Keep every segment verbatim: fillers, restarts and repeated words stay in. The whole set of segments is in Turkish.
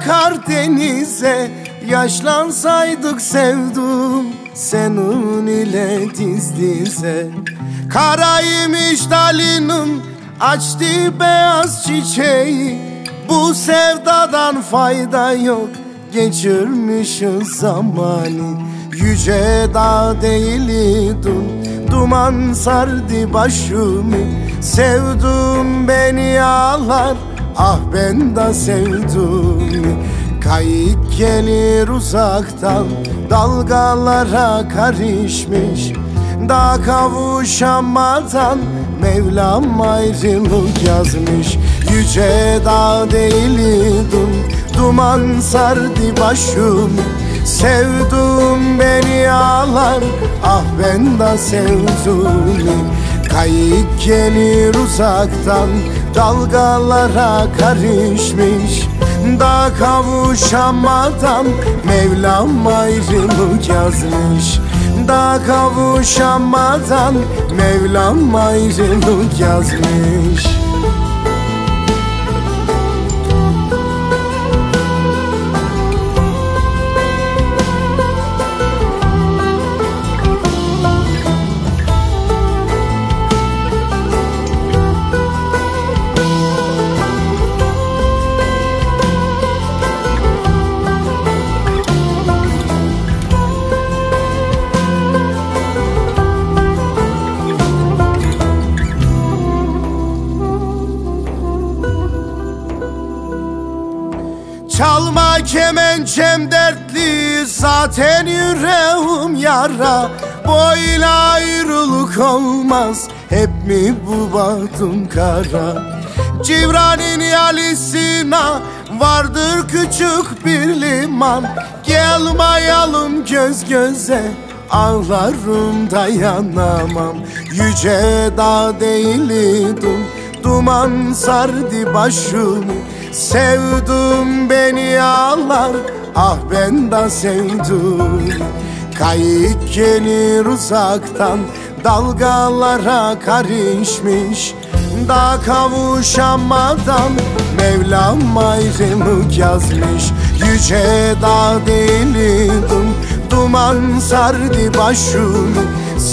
akar denize, yaşlansaydık sevdum senin ile diz dize. Karaymış dalının açtı beyaz çiçeği, bu sevdadan fayda yok, geçirmişiz zamanı. Yüce dağ değildim, duman sardı başımı. Sevdum beni ağlar, ah ben de sevdim. Kayık gelir uzaktan, dalgalara karışmış. Daha kavuşamadan Mevlam ayrılık yazmış. Yüce dağ değildim, duman sardı başımı. Sevdum beni ağlar, ah ben de sevdim. Kayık gelir uzaktan, dalgalara karışmış. Daha kavuşamadan Mevlam ayrılık yazmış. Daha kavuşamadan Mevlam ayrılık yazmış. Çalma kemençem dertli, zaten yüreğim yara. Böyle ayrılık olmaz, hep mi bu bahtım kara? Civran'ın yalisine vardır küçük bir liman. Gelmayalım göz göze, ağlarım dayanamam. Yüce dağ değildim, duman sardı başımı. Sevdum beni ağlar, ah ben de sevdim. Kayık gelir uzaktan, dalgalara karışmış. Daha kavuşamadan Mevlam ayrılık yazmış. Yüce dağ değildim, duman sardı başımı.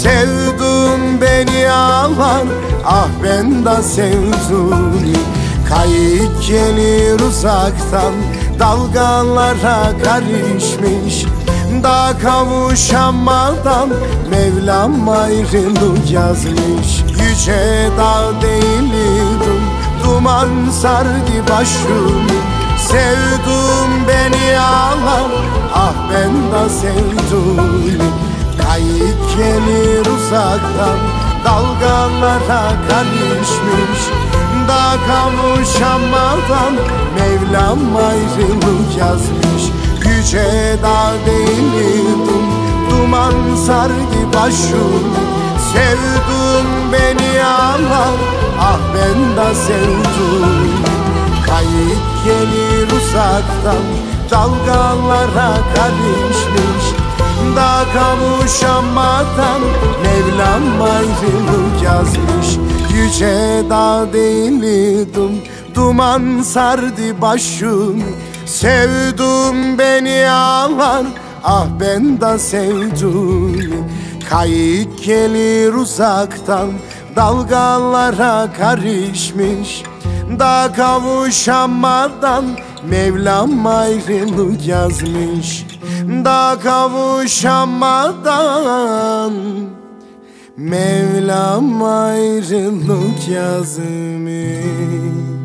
Sevdum beni ağlar, ah ben de sevdim. Kayık gelir uzaktan, dalgalara karışmış. Daha kavuşamadan Mevlam ayrılık yazmış. Yüce dağ değildim, duman sardı başımı. Sevdum beni ağlar, ah ben de sevdim. Kayık gelir uzaktan, dalgalara karışmış. Daha kavuşamadan Mevlam ayrılık yazmış. Yüce dağ değildim, duman sardı başımı. Sevdum beni ağlar, ah ben de sevdim. Kayık gelir uzaktan, dalgalara karışmış. Daha kavuşamadan Mevlam ayrılık yazmış. Yüce dağ değildim, duman sardı başımı. Sevdum beni ağlar, ah ben de sevdim. Kayık gelir uzaktan, dalgalara karışmış. Daha kavuşamadan Mevlam ayrılık yazmış. Daha kavuşamadan Mevlam ayrılık yazmış.